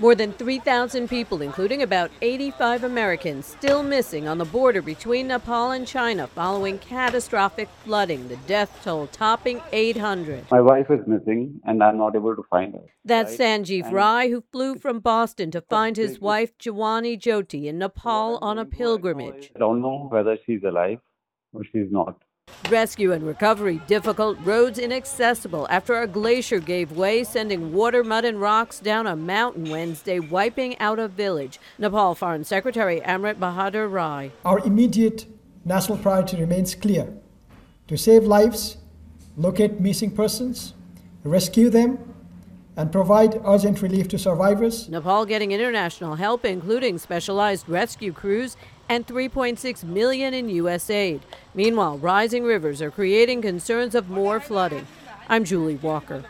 More than 3,000 people, including about 85 Americans, still missing on the border between Nepal and China following catastrophic flooding, the death toll topping 800. My wife is missing and I'm not able to find her. That's Right? Sanjeev And Rai, who flew from Boston to her find his business. wife Jawani Jyoti in So what Nepal I'm on a going to right now is pilgrimage. I don't know whether she's alive or she's not. Rescue and recovery difficult, roads inaccessible after a glacier gave way, sending water, mud, and rocks down a mountain Wednesday, wiping out a village. Nepal Foreign Secretary Amrit Bahadur Rai. Our immediate national priority remains clear: to save lives, locate missing persons, rescue them, and provide urgent relief to survivors. Nepal getting international help, including specialized rescue crews and $3.6 million in U.S. aid. Meanwhile, rising rivers are creating concerns of more flooding. I'm Julie Walker.